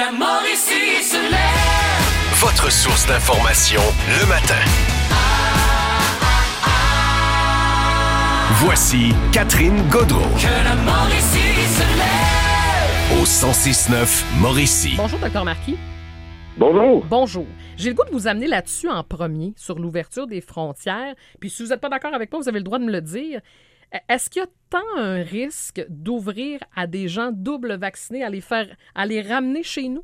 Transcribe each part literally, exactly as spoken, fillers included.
la Mauricie se lève. Votre source d'information le matin. Voici Catherine Gaudreault. Que la Mauricie se lève. Au cent six neuf Mauricie. Bonjour, docteur Marquis. Bonjour. Bonjour. J'ai le goût de vous amener là-dessus en premier, sur l'ouverture des frontières. Puis si vous n'êtes pas d'accord avec moi, vous avez le droit de me le dire. Est-ce qu'il y a tant un risque d'ouvrir à des gens double vaccinés, à les faire, à les ramener chez nous?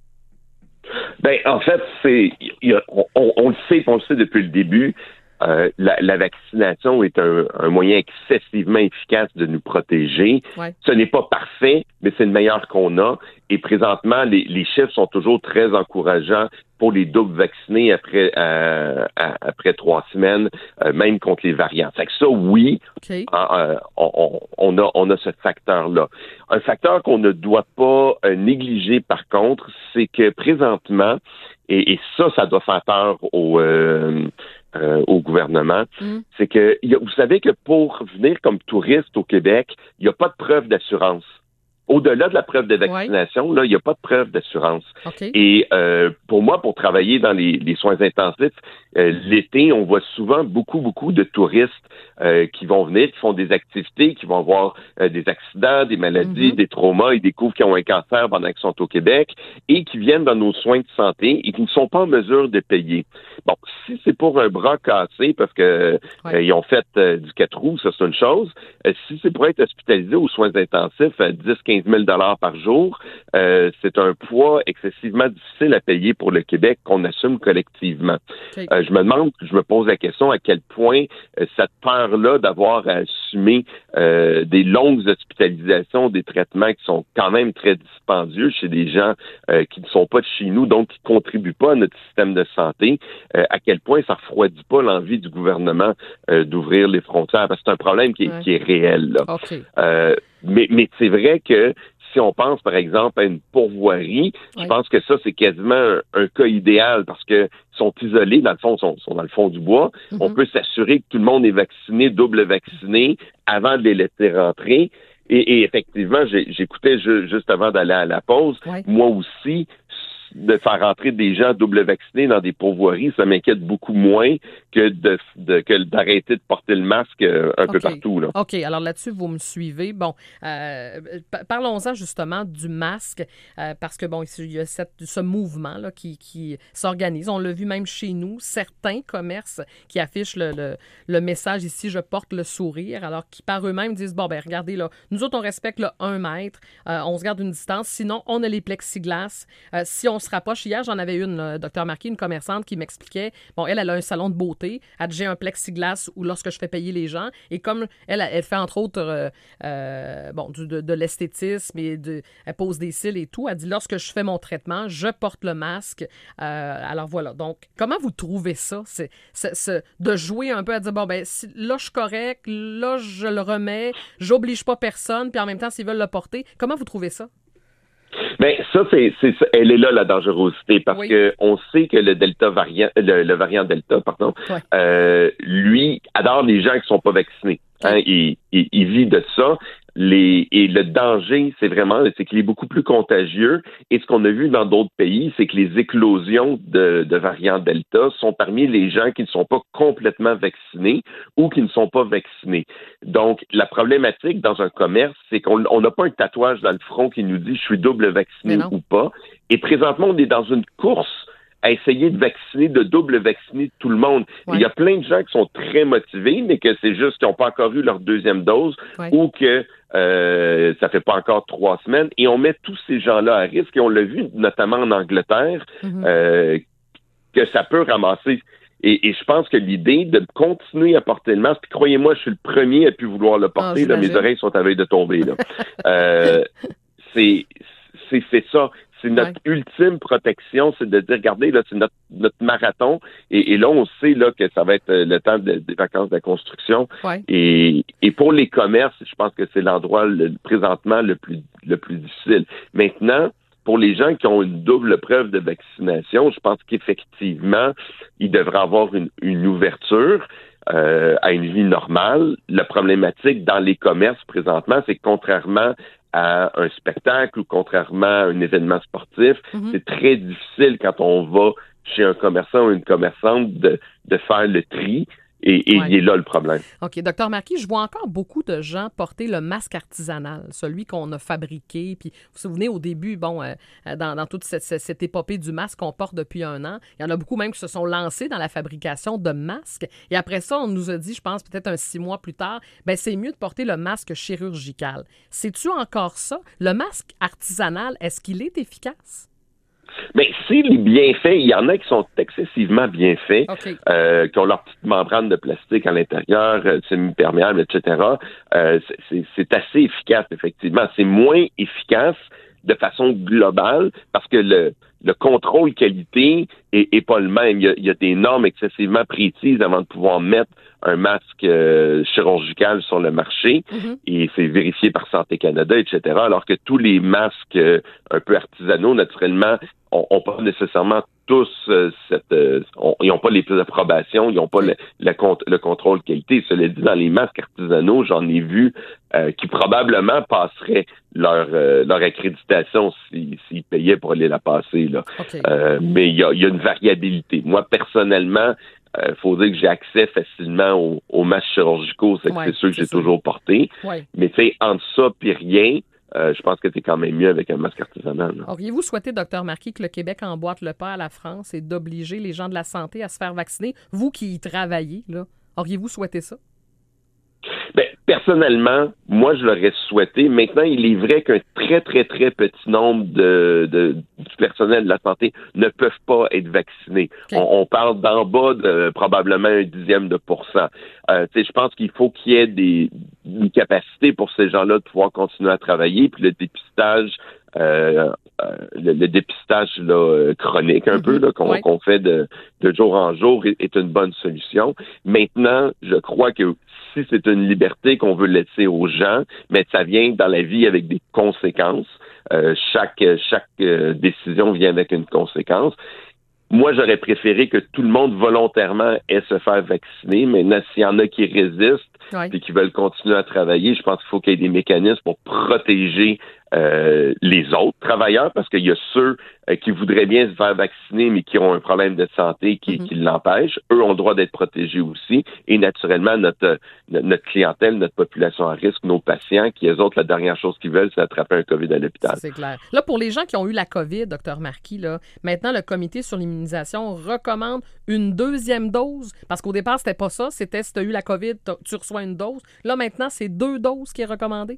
Ben, en fait, c'est, y a, on, on le sait, on le sait depuis le début. Euh, la, la vaccination est un, un moyen excessivement efficace de nous protéger. Ouais. Ce n'est pas parfait, mais c'est le meilleur qu'on a. Et présentement, les, les chiffres sont toujours très encourageants pour les doubles vaccinés après euh, après trois semaines, euh, même contre les variants. Fait que ça, oui, okay. euh, on, on a on a ce facteur-là. Un facteur qu'on ne doit pas euh, négliger, par contre, c'est que présentement, et, et ça, ça doit faire peur au euh, Euh, au gouvernement, mm. c'est que y a, vous savez que pour venir comme touriste au Québec, il n'y a pas de preuve d'assurance. Au-delà de la preuve de vaccination, ouais. là, il n'y a pas de preuve d'assurance. Okay. Et euh, pour moi, pour travailler dans les, les soins intensifs, euh, l'été, on voit souvent beaucoup, beaucoup de touristes euh, qui vont venir, qui font des activités, qui vont avoir euh, des accidents, des maladies, mm-hmm. des traumas, ils découvrent qu'ils ont un cancer pendant qu'ils sont au Québec et qui viennent dans nos soins de santé et qui ne sont pas en mesure de payer. Bon, si c'est pour un bras cassé parce que ouais. euh, ils ont fait euh, du quatre roues, ça c'est une chose. Euh, si c'est pour être hospitalisé aux soins intensifs à dix à quinze mille dollars par jour, euh, c'est un poids excessivement difficile à payer pour le Québec qu'on assume collectivement. Okay. Euh, je me demande, je me pose la question à quel point euh, cette peur-là d'avoir à assumer euh, des longues hospitalisations, des traitements qui sont quand même très dispendieux chez des gens euh, qui ne sont pas de chez nous, donc qui ne contribuent pas à notre système de santé, euh, à quel point ça refroidit pas l'envie du gouvernement euh, d'ouvrir les frontières, parce que c'est un problème qui est, ouais. qui est réel, là. Okay. Euh, mais, mais c'est vrai que si on pense, par exemple, à une pourvoirie, oui. je pense que ça, c'est quasiment un, un cas idéal parce que ils sont isolés, dans le fond, ils sont, sont dans le fond du bois. Mm-hmm. On peut s'assurer que tout le monde est vacciné, double vacciné, avant de les laisser rentrer. Et, et effectivement, j'ai, j'écoutais ju- juste avant d'aller à la pause, oui. moi aussi, de faire rentrer des gens double vaccinés dans des pourvoiries, ça m'inquiète beaucoup moins que de, de que d'arrêter de porter le masque un okay. peu partout, là. OK. Alors là-dessus, vous me suivez. Bon, euh, parlons-en justement du masque, euh, parce que, bon, il y a cette, ce mouvement là, qui, qui s'organise. On l'a vu même chez nous, certains commerces qui affichent le, le, le message ici, je porte le sourire, alors qui par eux-mêmes disent, bon, ben regardez, là, nous autres, on respecte le un mètre, euh, on se garde une distance, sinon, on a les plexiglas. Euh, si on se rapproche. Hier, j'en avais une, euh, docteur Marquis, une commerçante qui m'expliquait, bon, elle, elle a un salon de beauté, elle dit, j'ai un plexiglas où lorsque je fais payer les gens, et comme elle, elle fait entre autres, euh, euh, bon, du, de, de l'esthétisme, et de, elle pose des cils et tout, elle dit, lorsque je fais mon traitement, je porte le masque. Euh, alors voilà. Donc, comment vous trouvez ça? C'est, c'est, c'est de jouer un peu à dire, bon, ben, si, là, je suis correct, là, je le remets, j'oblige pas personne, puis en même temps, s'ils veulent le porter, comment vous trouvez ça? Ben ça c'est c'est ça, elle est là la dangerosité parce oui. que on sait que le delta variant le, le variant delta pardon ouais. euh, lui adore les gens qui sont pas vaccinés. Hein, il, il, il vit de ça. Les, et le danger, c'est vraiment, c'est qu'il est beaucoup plus contagieux. Et ce qu'on a vu dans d'autres pays, c'est que les éclosions de, de variants Delta sont parmi les gens qui ne sont pas complètement vaccinés ou qui ne sont pas vaccinés. Donc, la problématique dans un commerce, c'est qu'on n'a pas un tatouage dans le front qui nous dit « je suis double vacciné » ou pas. Et présentement, on est dans une course à essayer de vacciner, de double vacciner tout le monde. Ouais. Il y a plein de gens qui sont très motivés, mais que c'est juste qu'ils n'ont pas encore eu leur deuxième dose ouais. ou que euh, ça fait pas encore trois semaines. Et on met tous ces gens-là à risque. Et on l'a vu notamment en Angleterre, mm-hmm. euh, que ça peut ramasser. Et, et je pense que l'idée de continuer à porter le masque, puis croyez-moi, je suis le premier à plus vouloir le porter. Oh, là, mes oreilles sont à veille de tomber. Là. euh, c'est, c'est, c'est ça. C'est notre ouais. ultime protection, c'est de dire, regardez, là, c'est notre, notre marathon. Et, et là, on sait là que ça va être le temps de, des vacances de la construction. Ouais. Et, et pour les commerces, je pense que c'est l'endroit le, présentement le plus, le plus difficile. Maintenant, pour les gens qui ont une double preuve de vaccination, je pense qu'effectivement, ils devraient avoir une, une ouverture euh, à une vie normale. La problématique dans les commerces présentement, c'est que contrairement à un spectacle ou contrairement à un événement sportif, Mm-hmm. c'est très difficile quand on va chez un commerçant ou une commerçante de, de faire le tri. Et, et Ouais. il est là le problème. OK. Docteur Marquis, je vois encore beaucoup de gens porter le masque artisanal, celui qu'on a fabriqué. Puis, vous vous souvenez, au début, bon, euh, dans, dans toute cette, cette épopée du masque qu'on porte depuis un an, il y en a beaucoup même qui se sont lancés dans la fabrication de masques. Et après ça, on nous a dit, je pense, peut-être un six mois plus tard, ben c'est mieux de porter le masque chirurgical. C'est-tu encore ça? Le masque artisanal, est-ce qu'il est efficace? Mais s'il est bien fait, il y en a qui sont excessivement bien faits, OK. euh, qui ont leur petite membrane de plastique à l'intérieur, euh, semi-perméable, et cetera. Euh, c'est- c'est, c'est assez efficace, effectivement. C'est moins efficace de façon globale parce que le, le contrôle qualité est, est pas le même. Il y, a, il y a des normes excessivement précises avant de pouvoir mettre un masque euh, chirurgical sur le marché Mhm. et c'est vérifié par Santé Canada, et cetera. Alors que tous les masques euh, un peu artisanaux, naturellement, ont, ont pas nécessairement tous euh, cette, euh, ont- ils n'ont pas les plus d'approbation, ils n'ont pas le, le, cont- le contrôle qualité. Cela dit, dans les masques artisanaux, j'en ai vu euh, qui probablement passeraient leur euh, leur accréditation s'ils s'ils payaient pour aller la passer là. OK. Euh, mais il y a, il y a une variabilité. Moi, personnellement, il euh, faut dire que j'ai accès facilement aux, aux masques chirurgicaux, c'est, que Ouais, c'est sûr que c'est j'ai ça. toujours porté. Ouais. Mais tu sais, entre ça puis rien, euh, je pense que c'est quand même mieux avec un masque artisanal. là. Auriez-vous souhaité, Docteur Marquis, que le Québec emboîte le pas à la France et d'obliger les gens de la santé à se faire vacciner? Vous qui y travaillez, là, auriez-vous souhaité ça? Ben, personnellement, moi, je l'aurais souhaité. Maintenant, il est vrai qu'un très, très, très petit nombre de, de, du personnel de la santé ne peuvent pas être vaccinés. OK. On, on parle d'en bas de probablement un dixième de pourcent. Euh, tu sais, je pense qu'il faut qu'il y ait des, une capacité pour ces gens-là de pouvoir continuer à travailler. Puis le dépistage, euh, euh, le, le dépistage là, euh, chronique un Mhm. peu là, qu'on, Ouais. qu'on fait de, de jour en jour est, est une bonne solution. Maintenant, je crois que si c'est une liberté qu'on veut laisser aux gens, mais ça vient dans la vie avec des conséquences. Euh, chaque chaque euh, décision vient avec une conséquence. Moi, j'aurais préféré que tout le monde volontairement ait se faire vacciner. Maintenant, s'il y en a qui résistent Ouais. et qui veulent continuer à travailler, je pense qu'il faut qu'il y ait des mécanismes pour protéger euh, les autres travailleurs, parce qu'il y a ceux euh, qui voudraient bien se faire vacciner, mais qui ont un problème de santé qui, Mhm. qui l'empêche. Eux ont le droit d'être protégés aussi. Et naturellement, notre, notre notre clientèle, notre population à risque, nos patients, qui, eux autres, la dernière chose qu'ils veulent, c'est attraper un COVID à l'hôpital. C'est clair. Là, pour les gens qui ont eu la COVID, Docteur Marquis, là, maintenant, le comité sur l'immunisation recommande une deuxième dose, parce qu'au départ, c'était pas ça. C'était si tu as eu la COVID, t'as- tu reçois une dose. Là, maintenant, c'est deux doses qui est recommandée.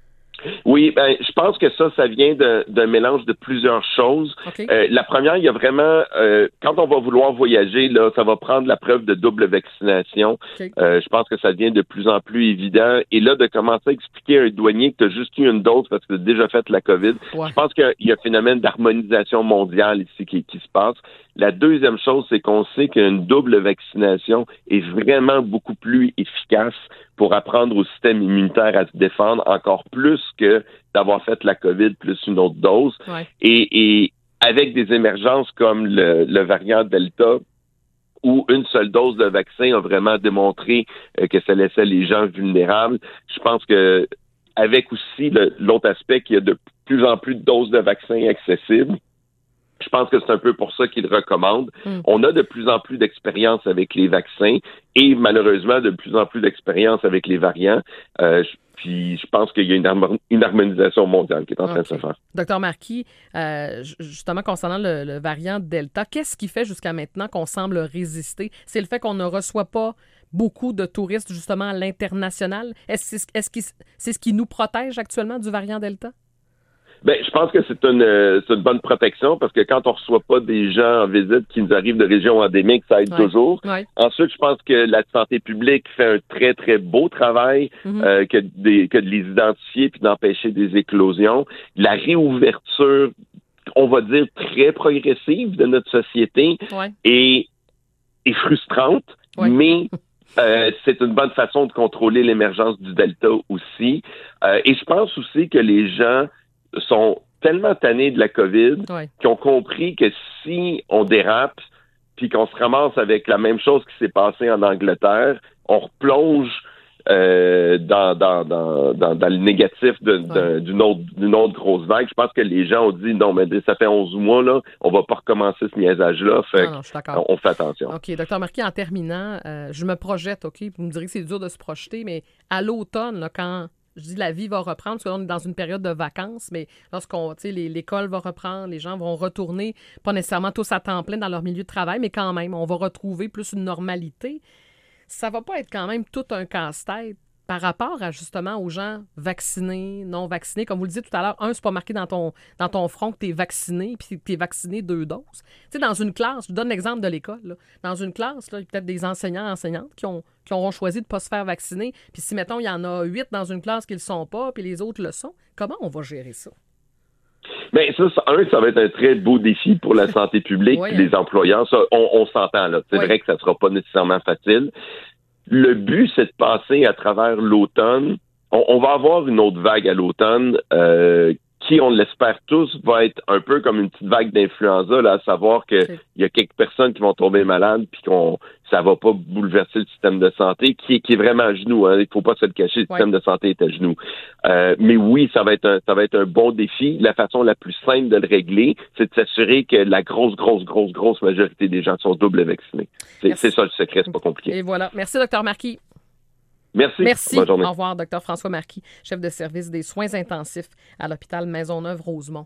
Oui, ben, je pense que ça, ça vient de- d'un mélange de plusieurs choses. OK? Euh, la première, il y a vraiment, euh, quand on va vouloir voyager, là, ça va prendre la preuve de double vaccination. OK. Euh, je pense que ça devient de plus en plus évident. Et là, de commencer à expliquer à un douanier que tu as juste eu une dose parce que tu as déjà fait la COVID, Ouais. je pense qu'il y a un phénomène d'harmonisation mondiale ici qui, qui se passe. La deuxième chose, c'est qu'on sait qu'une double vaccination est vraiment beaucoup plus efficace pour apprendre au système immunitaire à se défendre, encore plus que d'avoir fait la COVID plus une autre dose. Ouais. Et, et avec des émergences comme le, le variant Delta, où une seule dose de vaccin a vraiment démontré euh, que ça laissait les gens vulnérables, je pense que avec aussi le- l'autre aspect qu'il y a de plus en plus de doses de vaccins accessibles, je pense que c'est un peu pour ça qu'ils recommandent. Mm. On a de plus en plus d'expérience avec les vaccins et malheureusement de plus en plus d'expérience avec les variants. Euh, je- puis je pense qu'il y a une, harmon- une harmonisation mondiale qui est en train de se OK. faire. Docteur Marquis, euh, ju- justement, concernant le, le variant Delta, qu'est-ce qui fait jusqu'à maintenant qu'on semble résister? C'est le fait qu'on ne reçoit pas beaucoup de touristes, justement, à l'international? Est-ce, est-ce, est-ce que c'est ce qui nous protège actuellement du variant Delta? Ben, je pense que c'est une, euh, c'est une bonne protection parce que quand on reçoit pas des gens en visite qui nous arrivent de régions endémiques, ça aide Ouais. toujours. Oui. Ensuite, je pense que la santé publique fait un très, très beau travail Mhm. euh, que, des, que de les identifier puis d'empêcher des éclosions. La réouverture, on va dire, très progressive de notre société Ouais. est, est frustrante, Ouais. mais euh, c'est une bonne façon de contrôler l'émergence du Delta aussi. Euh, et je pense aussi que les gens sont tellement tannés de la COVID Ouais. qui ont compris que si on dérape puis qu'on se ramasse avec la même chose qui s'est passée en Angleterre, on replonge euh, dans, dans, dans, dans, dans le négatif de, de, ouais. d'une, autre, d'une autre grosse vague. Je pense que les gens ont dit non, mais ça fait onze mois, là, on va pas recommencer ce niaisage-là. Fait non, non, je suis d'accord. on fait attention. OK, docteur Marquis, en terminant, euh, je me projette, OK? Vous me direz que c'est dur de se projeter, mais à l'automne, là, quand je dis la vie va reprendre, parce qu'on est dans une période de vacances, mais lorsqu'on, tu sais, les, l'école va reprendre, les gens vont retourner, pas nécessairement tous à temps plein dans leur milieu de travail, mais quand même, on va retrouver plus une normalité. Ça va pas être quand même tout un casse-tête par rapport à, justement, aux gens vaccinés, non vaccinés. Comme vous le disiez tout à l'heure, un, c'est pas marqué dans ton, dans ton front que tu es vacciné, puis que tu es vacciné deux doses. Tu sais, dans une classe, je vous donne l'exemple de l'école, là. Dans une classe, là, il y a peut-être des enseignants, enseignantes qui, ont, qui auront choisi de ne pas se faire vacciner. Puis si, mettons, il y en a huit dans une classe qui ne le sont pas, puis les autres le sont, comment on va gérer ça? Bien, ça, un, ça va être un très beau défi pour la santé publique oui, et les hein. employeurs. Ça, on, on s'entend, là. C'est oui. vrai que ça sera pas nécessairement facile. Le but, c'est de passer à travers l'automne. On, on va avoir une autre vague à l'automne euh, qui, on l'espère tous, va être un peu comme une petite vague d'influenza, là, à savoir qu'il y a quelques personnes qui vont tomber malades puis qu'on ça va pas bouleverser le système de santé qui est, qui est vraiment à genoux. Hein. Il faut pas se le cacher, le ouais. système de santé est à genoux. Euh, mais oui, ça va être un, ça va être un bon défi. La façon la plus simple de le régler, c'est de s'assurer que la grosse, grosse, grosse, grosse majorité des gens sont double vaccinés. C'est, c'est ça le secret, c'est pas compliqué. Et voilà. Merci, docteur Marquis. Merci. Merci. Bonne journée. Au revoir, docteur François Marquis, chef de service des soins intensifs à l'hôpital Maisonneuve-Rosemont.